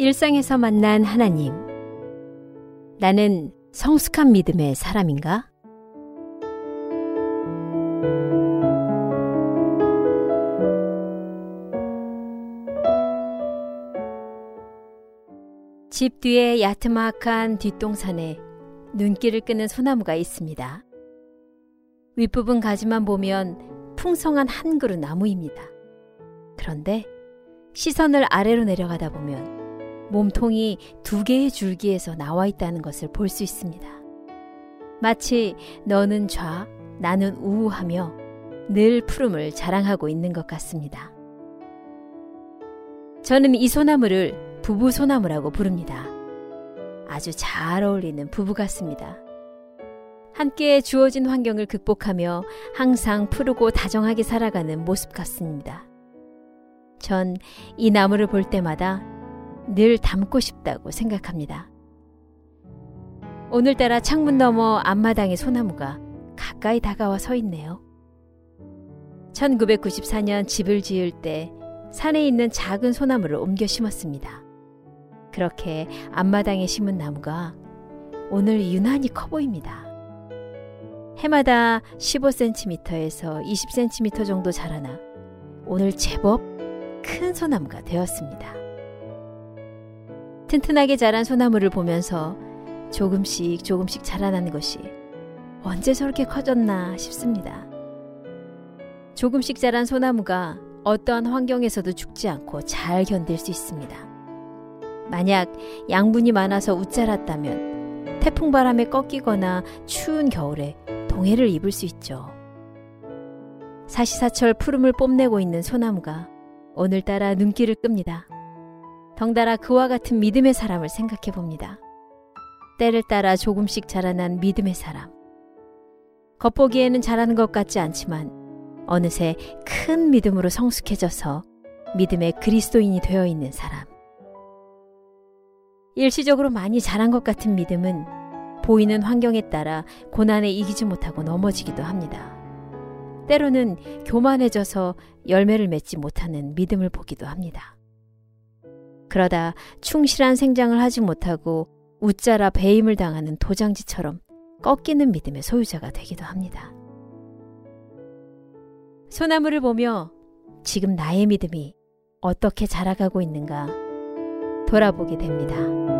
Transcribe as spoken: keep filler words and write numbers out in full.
일상에서 만난 하나님. 나는 성숙한 믿음의 사람인가? 집 뒤에 야트막한 뒷동산에 눈길을 끄는 소나무가 있습니다. 윗부분 가지만 보면 풍성한 한 그루 나무입니다. 그런데 시선을 아래로 내려가다 보면 몸통이 두 개의 줄기에서 나와 있다는 것을 볼 수 있습니다. 마치 너는 좌, 나는 우하며 늘 푸름을 자랑하고 있는 것 같습니다. 저는 이 소나무를 부부소나무라고 부릅니다. 아주 잘 어울리는 부부 같습니다. 함께 주어진 환경을 극복하며 항상 푸르고 다정하게 살아가는 모습 같습니다. 전 이 나무를 볼 때마다 늘 닮고 싶다고 생각합니다. 오늘따라 창문 너머 앞마당의 소나무가 가까이 다가와 서 있네요. 천구백구십사 년 집을 지을 때 산에 있는 작은 소나무를 옮겨 심었습니다. 그렇게 앞마당에 심은 나무가 오늘 유난히 커 보입니다. 해마다 십오 센티미터에서 이십 센티미터 정도 자라나 오늘 제법 큰 소나무가 되었습니다. 튼튼하게 자란 소나무를 보면서 조금씩 조금씩 자라나는 것이 언제 저렇게 커졌나 싶습니다. 조금씩 자란 소나무가 어떠한 환경에서도 죽지 않고 잘 견딜 수 있습니다. 만약 양분이 많아서 웃자랐다면 태풍바람에 꺾이거나 추운 겨울에 동해를 입을 수 있죠. 사시사철 푸름을 뽐내고 있는 소나무가 오늘따라 눈길을 끕니다. 덩달아 그와 같은 믿음의 사람을 생각해 봅니다. 때를 따라 조금씩 자라난 믿음의 사람. 겉보기에는 자라는 것 같지 않지만 어느새 큰 믿음으로 성숙해져서 믿음의 그리스도인이 되어 있는 사람. 일시적으로 많이 자란 것 같은 믿음은 보이는 환경에 따라 고난에 이기지 못하고 넘어지기도 합니다. 때로는 교만해져서 열매를 맺지 못하는 믿음을 보기도 합니다. 그러다 충실한 생장을 하지 못하고 웃자라 배임을 당하는 도장지처럼 꺾이는 믿음의 소유자가 되기도 합니다. 소나무를 보며 지금 나의 믿음이 어떻게 자라가고 있는가 돌아보게 됩니다.